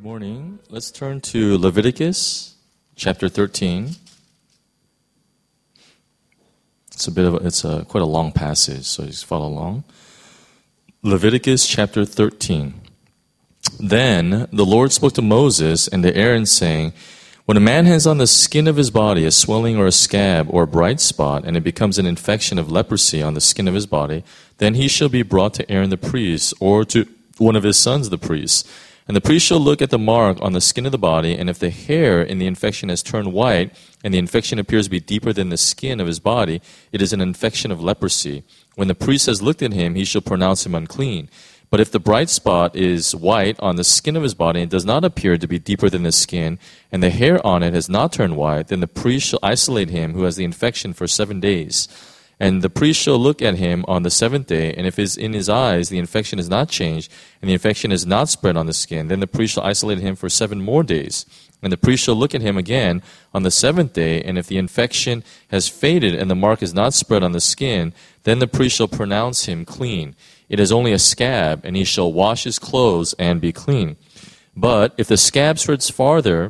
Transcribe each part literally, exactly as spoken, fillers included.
Good morning. Let's turn to Leviticus chapter thirteen. It's a bit of a, it's a quite a long passage, so just follow along. Leviticus chapter thirteen. Then the Lord spoke to Moses and to Aaron, saying, when a man has on the skin of his body a swelling or a scab or a bright spot, and it becomes an infection of leprosy on the skin of his body, then he shall be brought to Aaron the priest, or to one of his sons the priest. And the priest shall look at the mark on the skin of the body, and if the hair in the infection has turned white, and the infection appears to be deeper than the skin of his body, it is an infection of leprosy. When the priest has looked at him, he shall pronounce him unclean. But if the bright spot is white on the skin of his body, and does not appear to be deeper than the skin, and the hair on it has not turned white, then the priest shall isolate him who has the infection for seven days. And the priest shall look at him on the seventh day, and if his, in his eyes the infection is not changed, and the infection is not spread on the skin, then the priest shall isolate him for seven more days. And the priest shall look at him again on the seventh day, and if the infection has faded and the mark is not spread on the skin, then the priest shall pronounce him clean. It is only a scab, and he shall wash his clothes and be clean. But if the scab spreads farther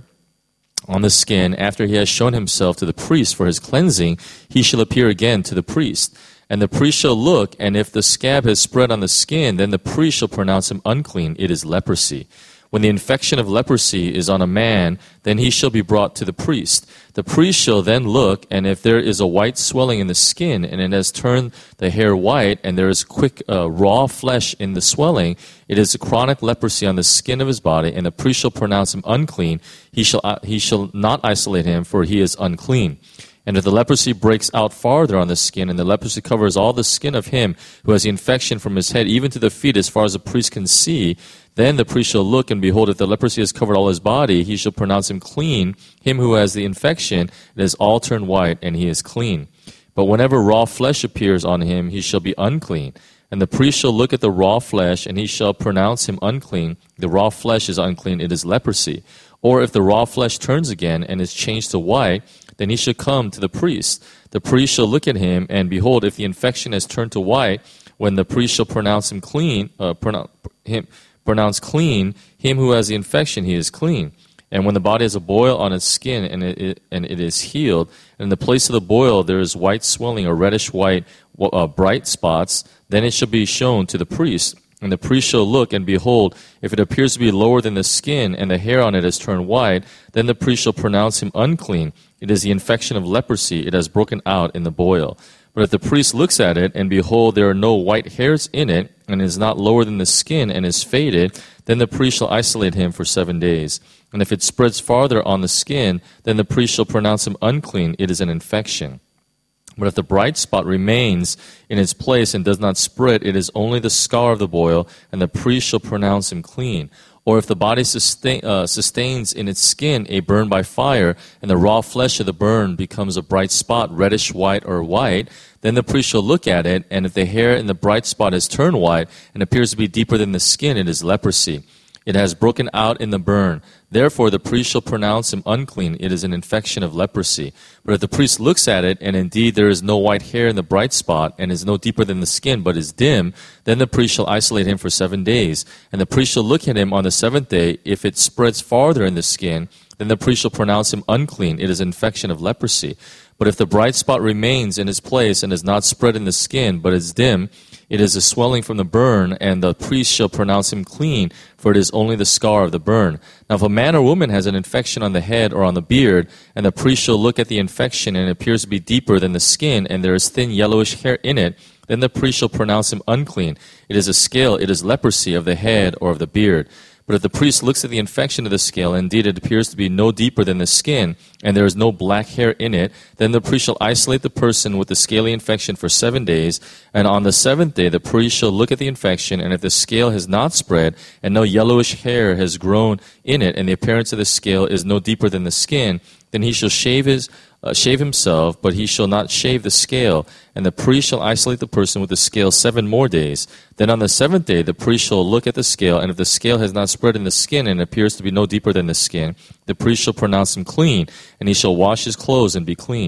on the skin after he has shown himself to the priest for his cleansing, he shall appear again to the priest. And the priest shall look, and if the scab has spread on the skin, then the priest shall pronounce him unclean. It is leprosy. When the infection of leprosy is on a man, then he shall be brought to the priest. The priest shall then look, and if there is a white swelling in the skin, and it has turned the hair white, and there is quick uh, raw flesh in the swelling, it is a chronic leprosy on the skin of his body, and the priest shall pronounce him unclean. He shall uh, he shall not isolate him, for he is unclean. And if the leprosy breaks out farther on the skin, and the leprosy covers all the skin of him who has the infection from his head even to the feet as far as the priest can see, then the priest shall look, and behold, if the leprosy has covered all his body, he shall pronounce him clean. Him who has the infection, it has all turned white, and he is clean. But whenever raw flesh appears on him, he shall be unclean. And the priest shall look at the raw flesh, and he shall pronounce him unclean. The raw flesh is unclean, it is leprosy. Or if the raw flesh turns again and is changed to white, then he shall come to the priest. The priest shall look at him, and behold, if the infection has turned to white, when the priest shall pronounce him clean, uh, pronounce him pronounce clean, him who has the infection, he is clean. And when the body has a boil on its skin, and it, it and it is healed, and in the place of the boil there is white swelling or reddish white uh, bright spots, then it shall be shown to the priest. And the priest shall look, and behold, if it appears to be lower than the skin, and the hair on it has turned white, then the priest shall pronounce him unclean. It is the infection of leprosy, it has broken out in the boil. But if the priest looks at it, and behold, there are no white hairs in it, and is not lower than the skin, and is faded, then the priest shall isolate him for seven days. And if it spreads farther on the skin, then the priest shall pronounce him unclean. It is an infection. But if the bright spot remains in its place and does not spread, it is only the scar of the boil, and the priest shall pronounce him clean. Or if the body sustain, uh, sustains in its skin a burn by fire, and the raw flesh of the burn becomes a bright spot, reddish white or white, then the priest shall look at it, and if the hair in the bright spot has turned white and appears to be deeper than the skin, it is leprosy. It has broken out in the burn. Therefore the priest shall pronounce him unclean. It is an infection of leprosy. But if the priest looks at it, and indeed there is no white hair in the bright spot, and is no deeper than the skin, but is dim, then the priest shall isolate him for seven days. And the priest shall look at him on the seventh day. If it spreads farther in the skin, then the priest shall pronounce him unclean. It is an infection of leprosy. But if the bright spot remains in its place and is not spread in the skin, but is dim, it is a swelling from the burn, and the priest shall pronounce him clean, for it is only the scar of the burn. Now if a man or woman has an infection on the head or on the beard, and the priest shall look at the infection, and it appears to be deeper than the skin, and there is thin yellowish hair in it, then the priest shall pronounce him unclean. It is a scale, it is leprosy of the head or of the beard. But if the priest looks at the infection of the scale, and indeed it appears to be no deeper than the skin, and there is no black hair in it, then the priest shall isolate the person with the scaly infection for seven days, and on the seventh day the priest shall look at the infection, and if the scale has not spread, and no yellowish hair has grown in it, and the appearance of the scale is no deeper than the skin, then he shall shave his Uh, shave himself, but he shall not shave the scale. And the priest shall isolate the person with the scale seven more days. Then on the seventh day the priest shall look at the scale, and if the scale has not spread in the skin, and appears to be no deeper than the skin, the priest shall pronounce him clean, and he shall wash his clothes and be clean.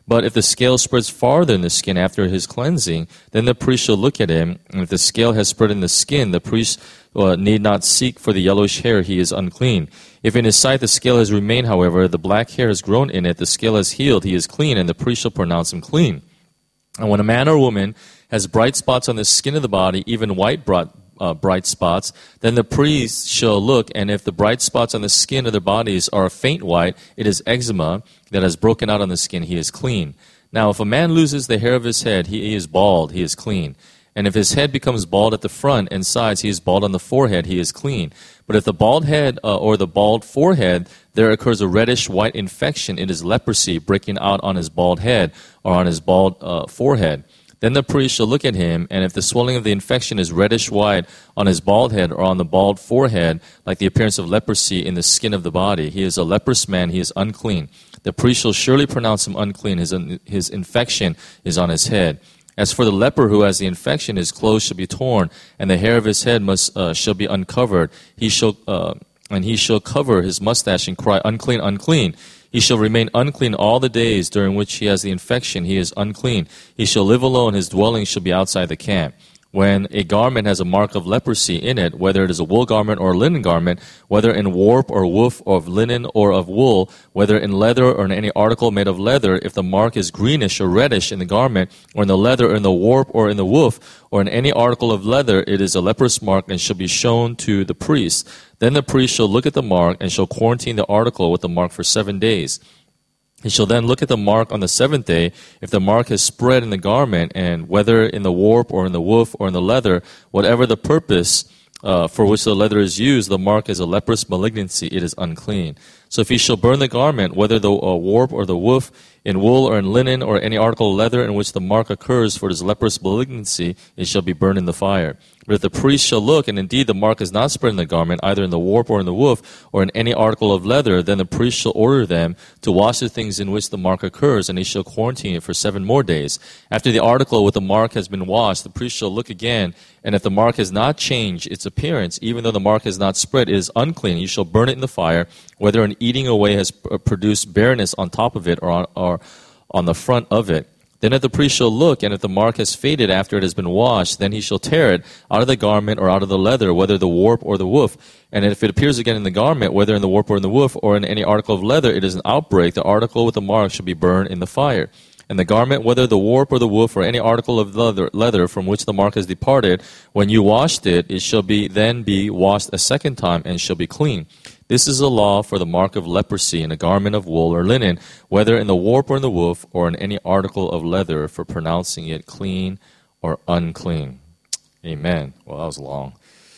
But if the scale spreads farther in the skin after his cleansing, then the priest shall look at him, and if the scale has spread in the skin, the priest uh, need not seek for the yellowish hair, he is unclean. If in his sight the scale has remained, however, the black hair has grown in it, the scale has healed, he is clean, and the priest shall pronounce him clean. And when a man or woman has bright spots on the skin of the body, even white bright, uh, bright spots, then the priest shall look, and if the bright spots on the skin of their bodies are a faint white, it is eczema that has broken out on the skin, he is clean. Now, if a man loses the hair of his head, he is bald, he is clean. And if his head becomes bald at the front and sides, he is bald on the forehead, he is clean. But if the bald head uh, or the bald forehead, there occurs a reddish white infection, it is leprosy breaking out on his bald head or on his bald uh, forehead. Then the priest shall look at him, and if the swelling of the infection is reddish white on his bald head or on the bald forehead, like the appearance of leprosy in the skin of the body, he is a leprous man, he is unclean. The priest shall surely pronounce him unclean, his, his infection is on his head. As for the leper who has the infection, his clothes shall be torn, and the hair of his head must uh, shall be uncovered. He shall uh, and he shall cover his mustache and cry, unclean, unclean. He shall remain unclean all the days during which he has the infection. He is unclean. He shall live alone. His dwelling shall be outside the camp. When a garment has a mark of leprosy in it, whether it is a wool garment or a linen garment, whether in warp or woof or of linen or of wool, whether in leather or in any article made of leather, if the mark is greenish or reddish in the garment, or in the leather or in the warp or in the woof, or in any article of leather, it is a leprous mark and shall be shown to the priest. Then the priest shall look at the mark and shall quarantine the article with the mark for seven days. He shall then look at the mark on the seventh day. If the mark has spread in the garment, and whether in the warp or in the woof or in the leather, whatever the purpose uh, for which the leather is used, the mark is a leprous malignancy, it is unclean. So if he shall burn the garment, whether the uh, warp or the woof, in wool or in linen or any article of leather in which the mark occurs for his leprous malignancy, it shall be burned in the fire. But if the priest shall look, and indeed the mark is not spread in the garment, either in the warp or in the woof, or in any article of leather, then the priest shall order them to wash the things in which the mark occurs, and he shall quarantine it for seven more days. After the article with the mark has been washed, the priest shall look again, and if the mark has not changed its appearance, even though the mark has not spread, it is unclean. You shall burn it in the fire, whether an eating away has produced barrenness on top of it or on, or on the front of it. Then if the priest shall look, and if the mark has faded after it has been washed, then he shall tear it out of the garment or out of the leather, whether the warp or the woof. And if it appears again in the garment, whether in the warp or in the woof, or in any article of leather, it is an outbreak. The article with the mark shall be burned in the fire. And the garment, whether the warp or the woof, or any article of leather, leather from which the mark has departed, when you washed it, it shall be then be washed a second time, and shall be clean. This is a law for the mark of leprosy in a garment of wool or linen, whether in the warp or in the woof, or in any article of leather, for pronouncing it clean or unclean. Amen. Well, that was long.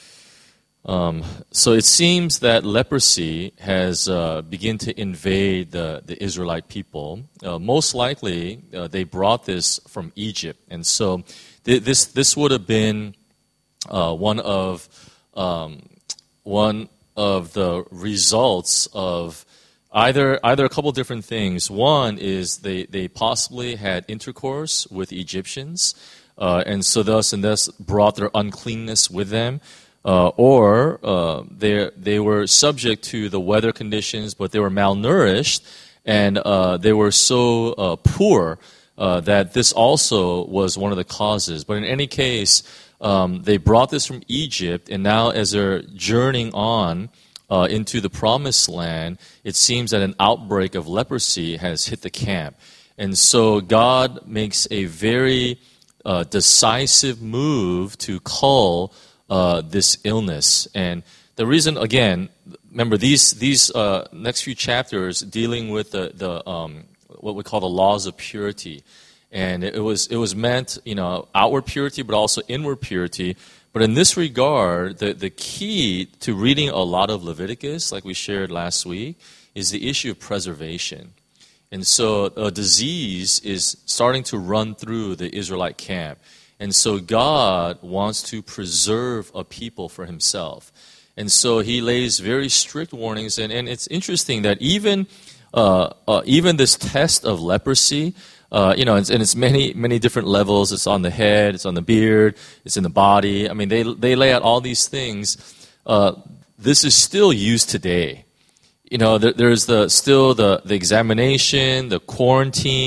Um, so it seems that leprosy has uh, begun to invade the, the Israelite people. Uh, most likely, uh, they brought this from Egypt. And so th- this this would have been uh, one of um, one of the results of either either a couple different things. One is they, they possibly had intercourse with Egyptians, uh, and so thus and thus brought their uncleanness with them. Uh, or uh, they they were subject to the weather conditions, but they were malnourished, and uh, they were so uh, poor uh, that this also was one of the causes. But in any case, um, they brought this from Egypt, and now as they're journeying on uh, into the Promised Land, it seems that an outbreak of leprosy has hit the camp. And so God makes a very uh, decisive move to cull Uh, this illness. And the reason, again, remember these these uh, next few chapters dealing with the the um, what we call the laws of purity, and it was it was meant, you know, outward purity, but also inward purity. But in this regard, the the key to reading a lot of Leviticus, like we shared last week, is the issue of preservation. And so a disease is starting to run through the Israelite camp. And so God wants to preserve a people for himself. And so he lays very strict warnings. And, and it's interesting that even uh, uh, even this test of leprosy, uh, you know, and, and it's many, many different levels. It's on the head, it's on the beard, it's in the body. I mean, they, they lay out all these things. Uh, this is still used today. You know, there, there's the still the, the examination, the quarantine,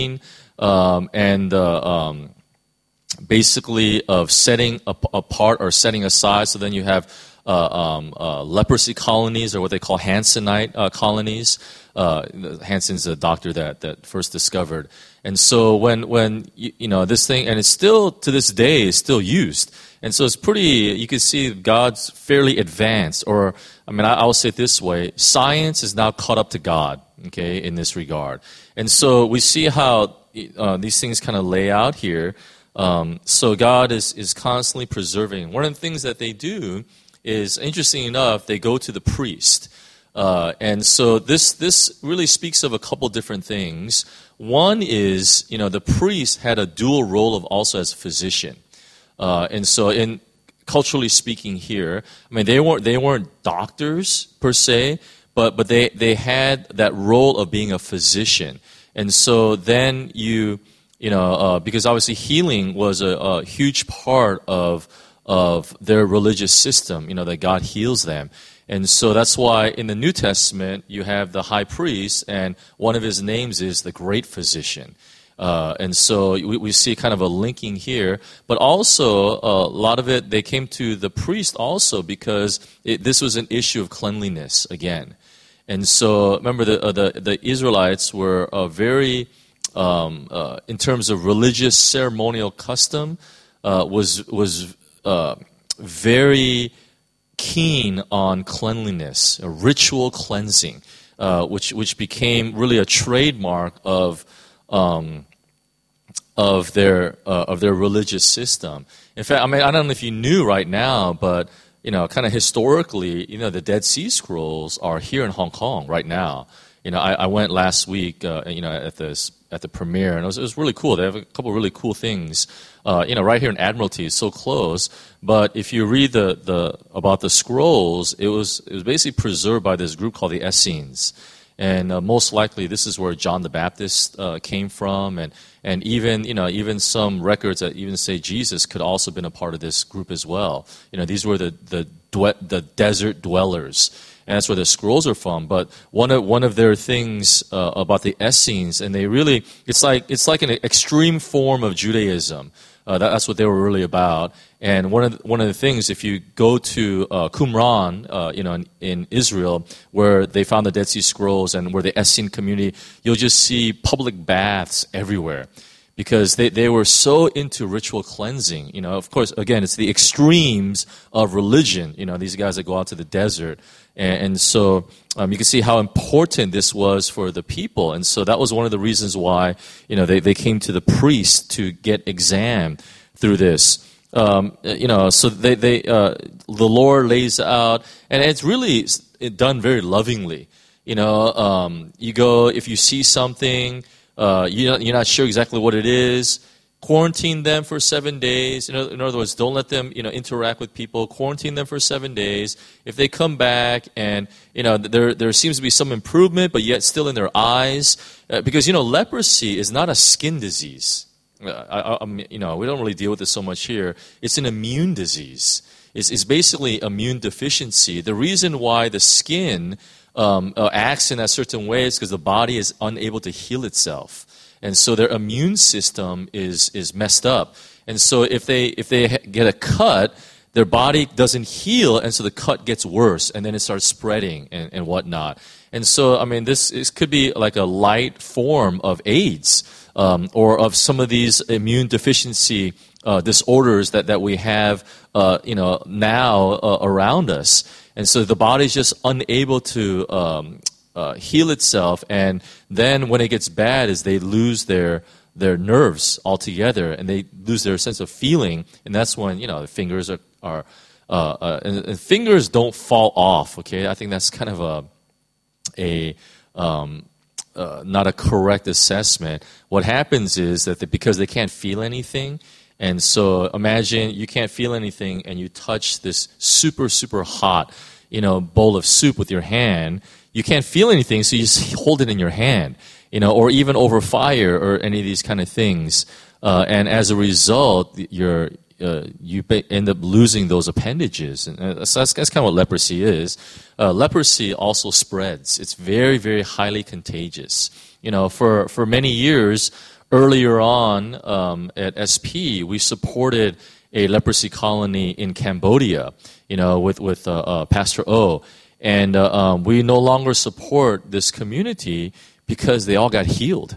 um, and uh, um, basically of setting ap- apart or setting aside. So then you have uh, um, uh, leprosy colonies, or what they call Hansenite uh, colonies. Uh, Hansen's a doctor that, that first discovered. And so when, when you, you know, this thing, and it's still, to this day, is still used. And so it's pretty, you can see God's fairly advanced, or, I mean, I, I will say it this way, science is now caught up to God, okay, in this regard. And so we see how uh, these things kind of lay out here. Um, so God is, is constantly preserving. One of the things that they do is, interesting enough, they go to the priest. Uh, and so this this really speaks of a couple different things. One is, you know, the priest had a dual role of also as a physician. Uh, and so in culturally speaking here, I mean, they weren't they weren't doctors per se, but but they, they had that role of being a physician. And so then you, you know, uh, because obviously healing was a, a huge part of of their religious system, you know, that God heals them. And so that's why in the New Testament you have the high priest, and one of his names is the great physician. Uh, and so we, we see kind of a linking here. But also, uh, a lot of it, they came to the priest also because it, this was an issue of cleanliness again. And so remember, the uh, the, the Israelites were uh, very, um, uh, in terms of religious ceremonial custom, uh, was was uh, very keen on cleanliness, a ritual cleansing, uh, which which became really a trademark of um, of their uh, of their religious system. In fact, I mean, I don't know if you knew right now, but you know, kind of historically, you know, the Dead Sea Scrolls are here in Hong Kong right now. You know, I, I went last week, uh, you know, at this at the premiere, and it was, it was really cool. They have a couple of really cool things, uh, you know, right here in Admiralty. It's so close. But if you read the, the about the scrolls, it was it was basically preserved by this group called the Essenes, and uh, most likely this is where John the Baptist uh, came from, and and even you know even some records that even say Jesus could also have been a part of this group as well. You know, these were the the the desert dwellers. And that's where the scrolls are from. But one of one of their things uh, about the Essenes, and they really, it's like it's like an extreme form of Judaism. Uh, that, that's what they were really about. And one of the, one of the things, if you go to uh, Qumran, uh, you know, in, in Israel, where they found the Dead Sea Scrolls, and where the Essene community, you'll just see public baths everywhere. Because they, they were so into ritual cleansing. You know, of course, again, it's the extremes of religion. You know, these guys that go out to the desert. And, and so um, you can see how important this was for the people. And so that was one of the reasons why, you know, they, they came to the priest to get examined through this. Um, you know, so they, they uh, the Lord lays out, and it's really done very lovingly. You know, um, you go, if you see something, Uh, you're, not, you're not sure exactly what it is, quarantine them for seven days. In other, in other words, don't let them, you know, interact with people. Quarantine them for seven days. If they come back and, you know, there there seems to be some improvement, but yet still in their eyes, uh, because, you know, leprosy is not a skin disease. Uh, I, I, you know, we don't really deal with this so much here. It's an immune disease. It's, it's basically immune deficiency. The reason why the skin Um, uh, acts in a certain way is because the body is unable to heal itself, and so their immune system is is messed up. And so if they if they ha- get a cut, their body doesn't heal, and so the cut gets worse, and then it starts spreading and, and whatnot. And so, I mean, this, this could be like a light form of AIDS, um, or of some of these immune deficiency uh, disorders that, that we have, uh, you know, now uh, around us. And so the body's just unable to um, uh, heal itself, and then when it gets bad, is they lose their their nerves altogether, and they lose their sense of feeling, and that's when, you know, the fingers are are uh, uh, and, and fingers don't fall off. Okay, I think that's kind of a a um, uh, not a correct assessment. What happens is that they, because they can't feel anything. And so imagine you can't feel anything and you touch this super, super hot, you know, bowl of soup with your hand. You can't feel anything, so you just hold it in your hand, you know, or even over fire or any of these kind of things. Uh, and as a result, you're, uh, you end up losing those appendages. And that's, that's kind of what leprosy is. Uh, leprosy also spreads. It's very, very highly contagious. You know, for, for many years, earlier on um, at S P, we supported a leprosy colony in Cambodia, you know, with with uh, uh, Pastor O, and uh, um, we no longer support this community because they all got healed.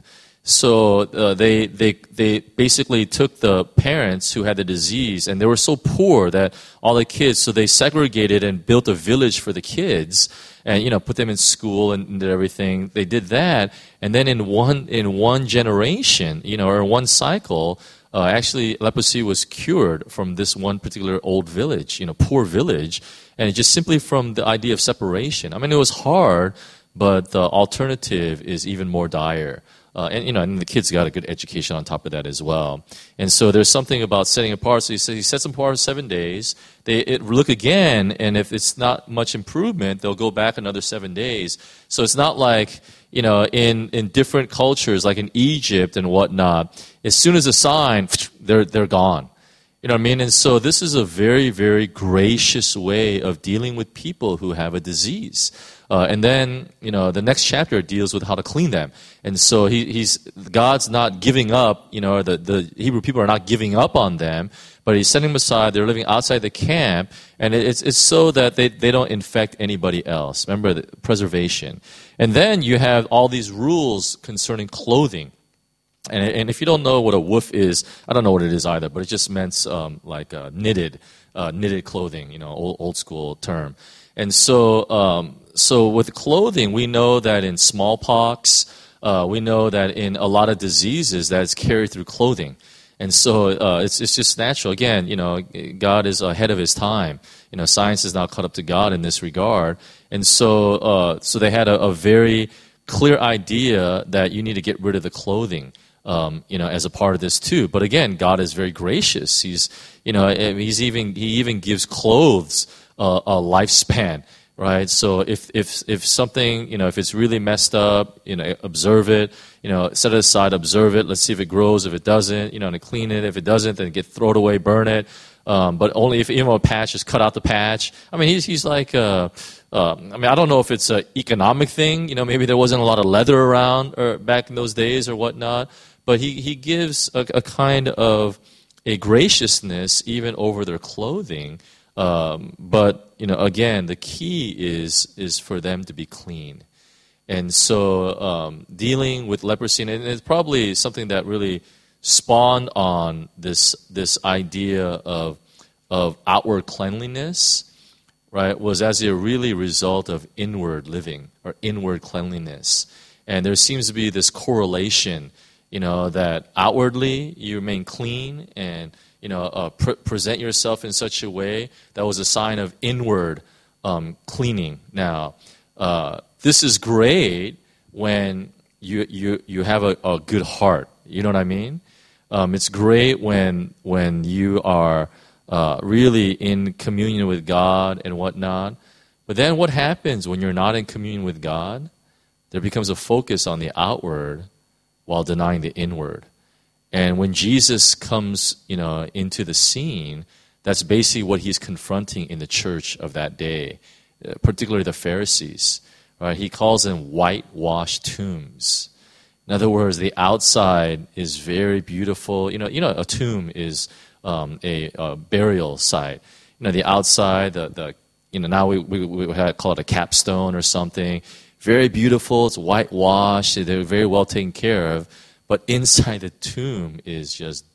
So uh, they they they basically took the parents who had the disease, and they were so poor that all the kids. So they segregated and built a village for the kids, and you know put them in school and, and did everything. They did that, and then in one in one generation, you know, or in one cycle, uh, actually leprosy was cured from this one particular old village, you know, poor village, and just simply from the idea of separation. I mean, it was hard, but the alternative is even more dire. Uh, and, you know, and the kids got a good education on top of that as well. And so there's something about setting apart. So he says he sets them apart seven days. They it, look again, and if it's not much improvement, they'll go back another seven days. So it's not like, you know, in, in different cultures, like in Egypt and whatnot, as soon as a sign, they're, they're gone. You know what I mean? And so this is a very, very gracious way of dealing with people who have a disease. Uh, and then, you know, the next chapter deals with how to clean them. And so he, he's God's not giving up, you know, the, the Hebrew people are not giving up on them, but he's setting them aside. They're living outside the camp, and it's it's so that they, they don't infect anybody else. Remember, the preservation. And then you have all these rules concerning clothing. And, and if you don't know what a woof is, I don't know what it is either, but it just meant um, like uh, knitted, uh, knitted clothing, you know, old, old school term. And so, um, so with clothing, we know that in smallpox, uh, we know that in a lot of diseases that it's carried through clothing. And so uh, it's it's just natural. Again, you know, God is ahead of his time. You know, science is not caught up to God in this regard. And so, uh, so they had a, a very clear idea that you need to get rid of the clothing. Um, you know, as a part of this too. But again, God is very gracious. He's, you know, he's even he even gives clothes uh, a lifespan, right? So if if if something, you know, if it's really messed up, you know, observe it. You know, set it aside, observe it. Let's see if it grows. If it doesn't, you know, and clean it. If it doesn't, then get throw it away, burn it. Um, but only if even a patch, just cut out the patch. I mean, he's he's like. Uh, Uh, I mean, I don't know if it's an economic thing. You know, maybe there wasn't a lot of leather around or back in those days or whatnot. But he, he gives a, a kind of a graciousness even over their clothing. Um, but, you know, again, the key is is for them to be clean. And so um, dealing with leprosy, and it's probably something that really spawned on this this idea of of outward cleanliness, right, was as a really result of inward living or inward cleanliness. And there seems to be this correlation, you know, that outwardly you remain clean and, you know, uh, pre- present yourself in such a way that was a sign of inward um, cleaning. Now, uh, this is great when you you, you have a, a good heart. You know what I mean? Um, it's great when when you are Uh, really in communion with God and whatnot. But then what happens when you're not in communion with God? There becomes a focus on the outward while denying the inward. And when Jesus comes, you know, into the scene, that's basically what he's confronting in the church of that day, particularly the Pharisees. Right? He calls them whitewashed tombs. In other words, the outside is very beautiful. You know, you know, a tomb is Um, a, a burial site. You know, the outside, the, the you know, now we, we, we call it a capstone or something. Very beautiful, it's whitewashed, they're very well taken care of. But inside the tomb is just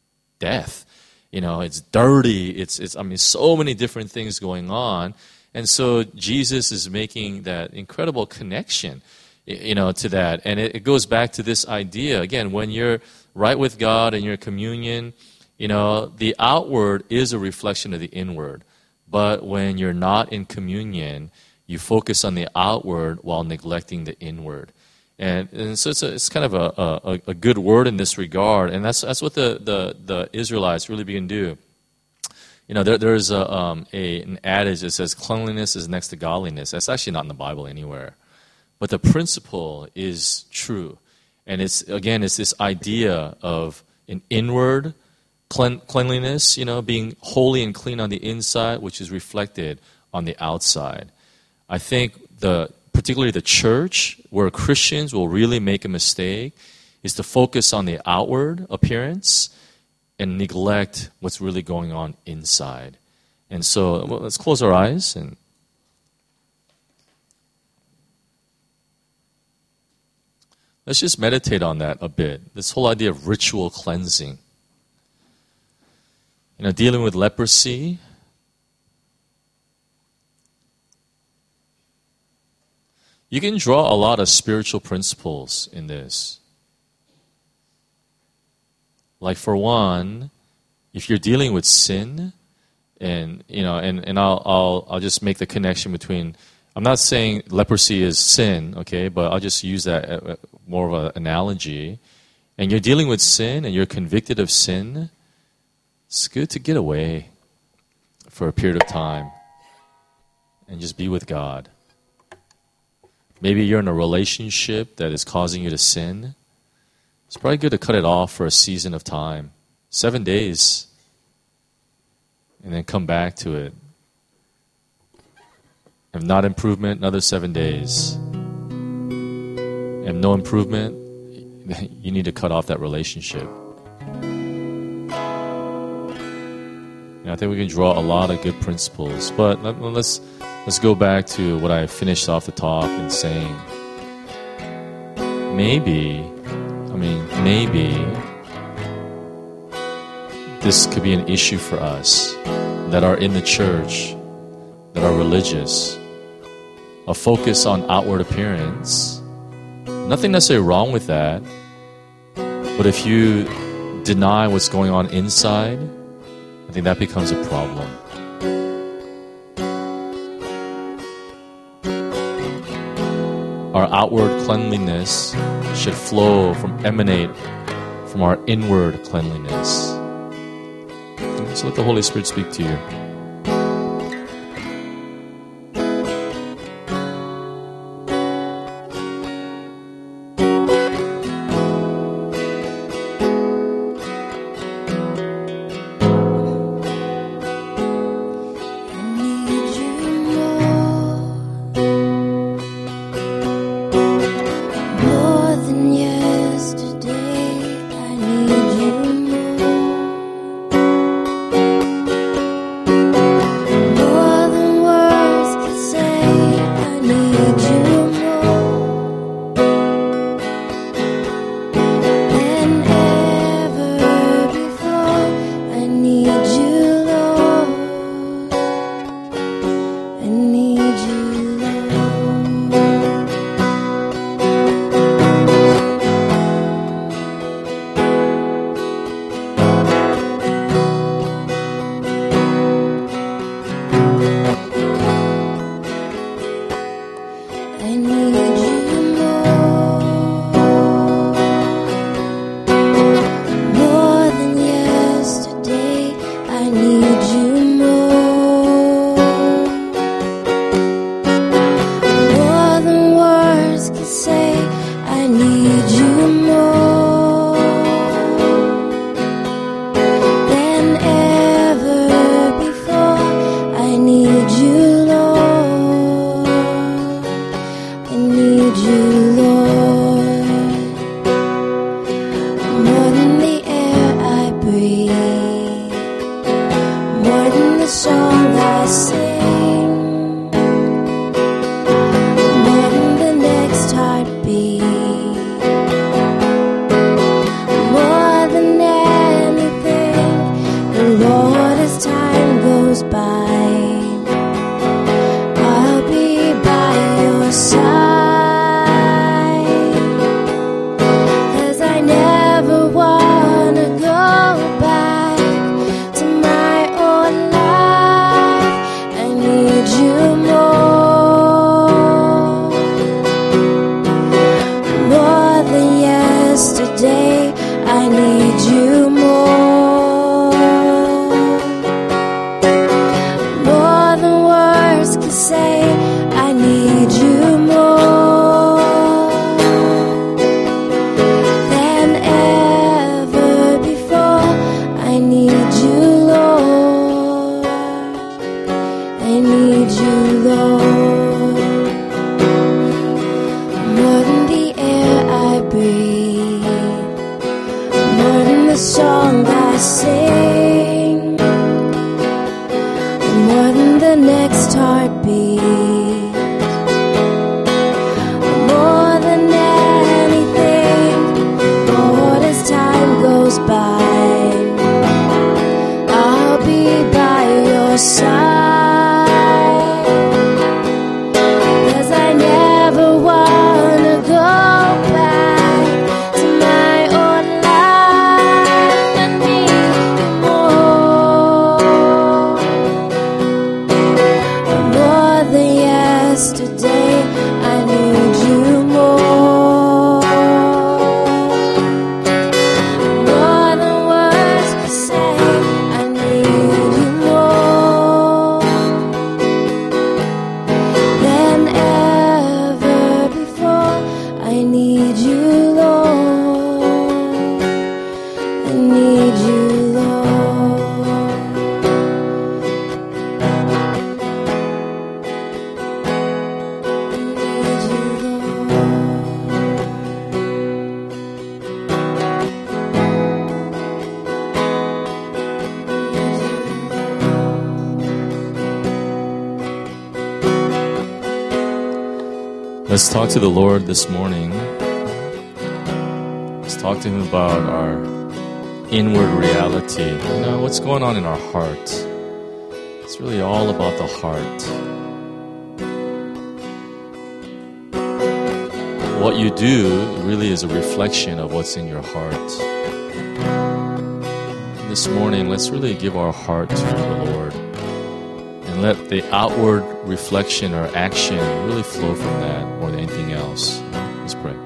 death. You know, it's dirty, it's, it's I mean, so many different things going on. And so Jesus is making that incredible connection, you know, to that. And it, it goes back to this idea, again, when you're right with God and you're communion, you know, the outward is a reflection of the inward. But when you're not in communion, you focus on the outward while neglecting the inward. And, and so it's, a, it's kind of a, a, a good word in this regard. And that's that's what the, the, the Israelites really begin to do. You know, there, there's a, um, a, an adage that says cleanliness is next to godliness. That's actually not in the Bible anywhere. But the principle is true. And it's, again, it's this idea of an inward cleanliness, you know, being holy and clean on the inside, which is reflected on the outside. I think the particularly the church, where Christians will really make a mistake, is to focus on the outward appearance and neglect what's really going on inside. And so well, let's close our eyes and let's just meditate on that a bit. This whole idea of ritual cleansing. You know, dealing with leprosy. You can draw a lot of spiritual principles in this. Like for one, if you're dealing with sin, and you know, and, and I'll I'll I'll just make the connection between. I'm not saying leprosy is sin, okay, but I'll just use that uh, more of an analogy. And you're dealing with sin, and you're convicted of sin. It's good to get away for a period of time and just be with God. Maybe you're in a relationship that is causing you to sin. It's probably good to cut it off for a season of time. Seven days. And then come back to it. If not improvement, another seven days. If no improvement, you need to cut off that relationship. And I think we can draw a lot of good principles. But let, let's let's go back to what I finished off the talk and saying. Maybe, I mean, maybe this could be an issue for us that are in the church, that are religious. A focus on outward appearance. Nothing necessarily wrong with that. But if you deny what's going on inside, I think that becomes a problem. Our outward cleanliness should flow from, emanate from our inward cleanliness. So let the Holy Spirit speak to you. I'll be by your side. Let's talk to the Lord this morning. Let's talk to Him about our inward reality. You know, what's going on in our heart? It's really all about the heart. What you do really is a reflection of what's in your heart. This morning, let's really give our heart to the Lord. And let the outward reflection or action really flow from that more than anything else. Let's pray.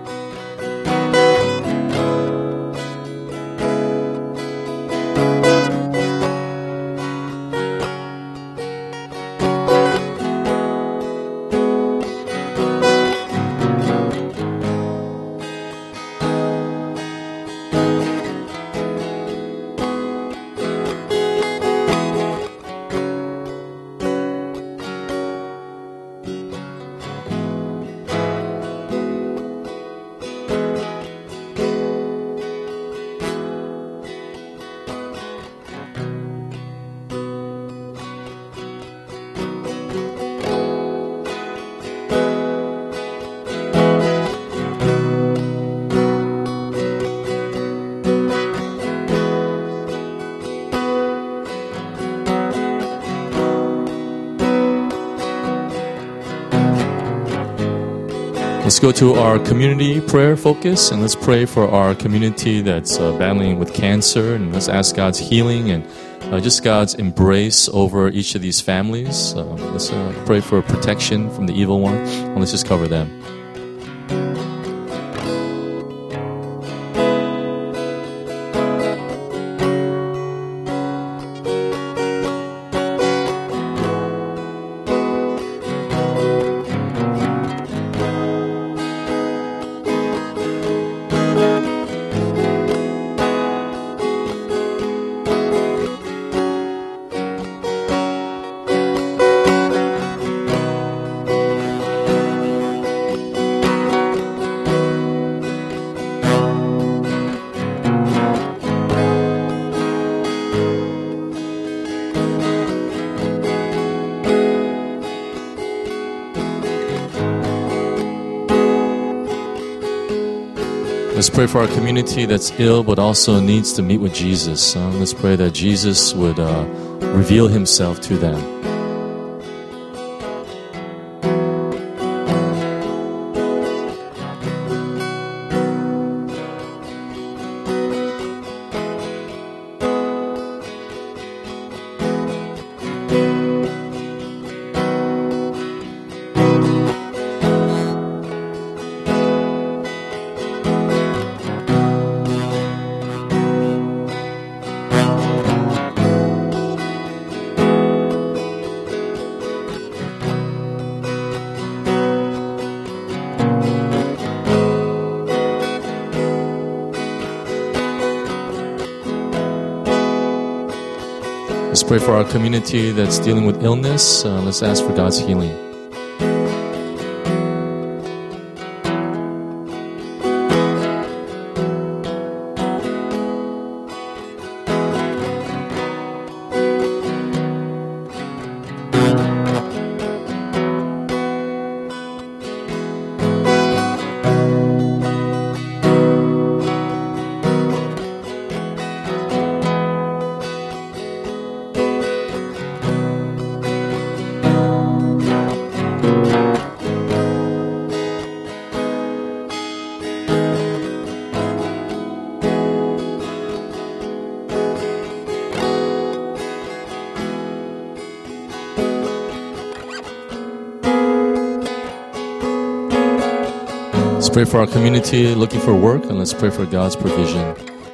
Let's go to our community prayer focus, and let's pray for our community that's uh, battling with cancer, and let's ask God's healing and uh, just God's embrace over each of these families. Uh, let's uh, pray for protection from the evil one, and let's just cover them. Let's pray for our community that's ill but also needs to meet with Jesus. Uh, let's pray that Jesus would uh, reveal Himself to them. Let's pray for our community that's dealing with illness. Uh, let's ask for God's healing. Let's pray for our community looking for work, and let's pray for God's provision.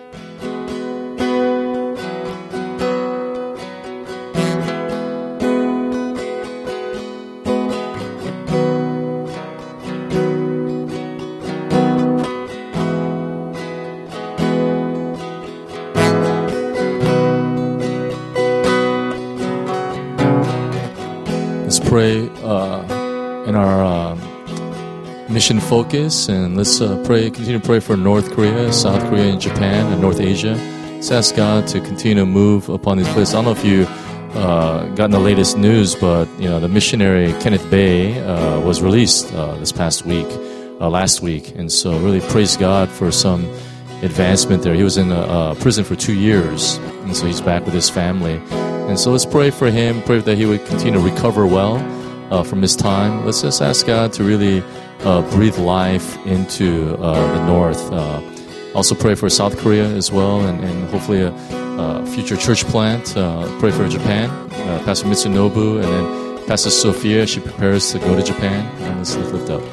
Let's pray uh, in our uh, mission focus, and let's uh, pray. Continue to pray for North Korea, South Korea, and Japan, and North Asia. Let's ask God to continue to move upon these places. I don't know if you uh, gotten the latest news, but you know the missionary Kenneth Bay uh, was released uh, this past week, uh, last week, and so really praise God for some advancement there. He was in a, uh, prison for two years, and so he's back with his family. And so let's pray for him, pray that he would continue to recover well uh, from his time. Let's just ask God to really uh, breathe life into uh, the North. Uh, also pray for South Korea as well, and, and hopefully a, a future church plant. Uh, pray for Japan, uh, Pastor Mitsunobu, and then Pastor Sophia. She prepares to go to Japan. And let's lift up.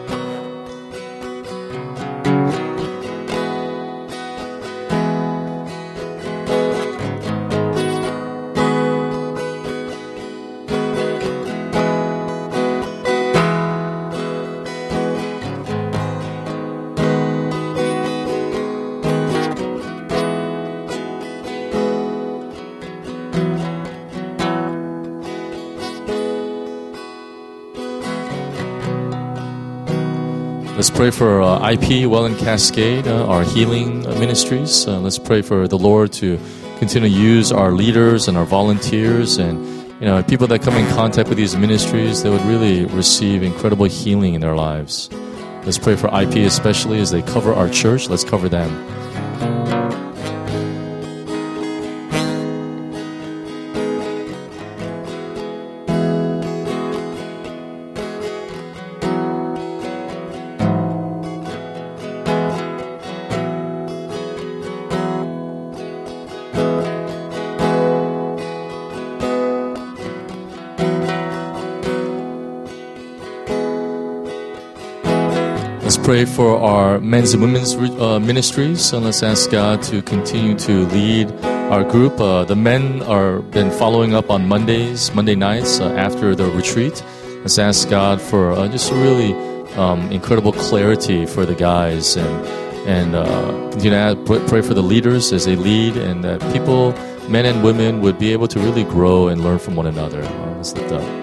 Let's pray for uh, I P, Welland Cascade, uh, our healing uh, ministries. Uh, let's pray for the Lord to continue to use our leaders and our volunteers and you know people that come in contact with these ministries. They would really receive incredible healing in their lives. Let's pray for I P especially as they cover our church. Let's cover them. Let's pray for our men's and women's uh, ministries, and let's ask God to continue to lead our group. Uh, the men are been following up on Mondays, Monday nights uh, after the retreat. Let's ask God for uh, just really um, incredible clarity for the guys, and and uh, continue to add, pray for the leaders as they lead, and that people, men and women, would be able to really grow and learn from one another. Uh, let's lift up.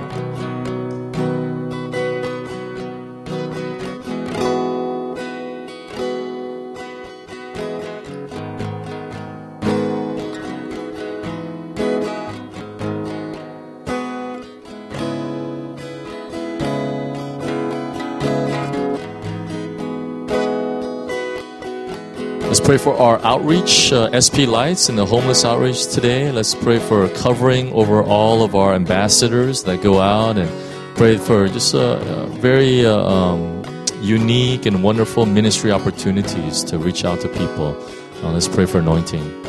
Let's pray for our outreach, uh, S P Lights, and the homeless outreach today. Let's pray for covering over all of our ambassadors that go out, and pray for just a, a very uh, um, unique and wonderful ministry opportunities to reach out to people. Uh, let's pray for anointing.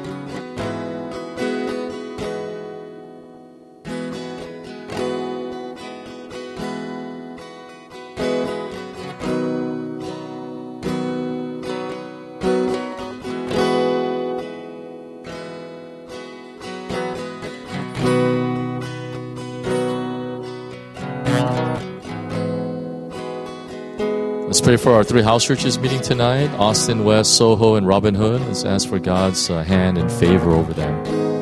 Let's pray for our three house churches meeting tonight, Austin, West, Soho, and Robin Hood. Let's ask for God's uh, hand and favor over them.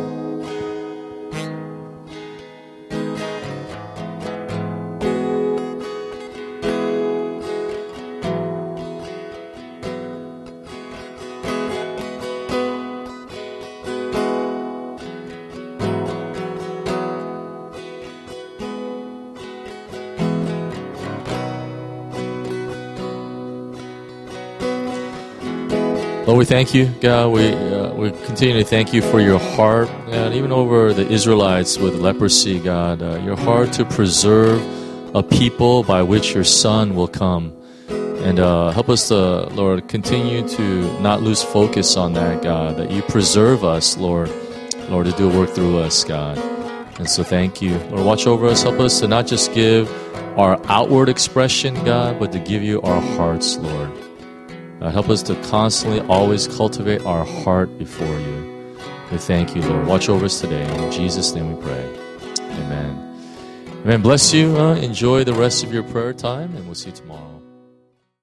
Lord, we thank you, God. We uh, we continue to thank you for your heart, God, even over the Israelites with leprosy, God. Uh, your heart to preserve a people by which your Son will come. And uh, help us to, Lord, continue to not lose focus on that, God, that you preserve us, Lord, Lord, to do a work through us, God. And so thank you. Lord, watch over us. Help us to not just give our outward expression, God, but to give you our hearts, Lord. Uh, help us to constantly always cultivate our heart before you. We thank you, Lord. Watch over us today. In Jesus' name we pray. Amen. Amen. Bless you. Uh, enjoy the rest of your prayer time, and we'll see you tomorrow.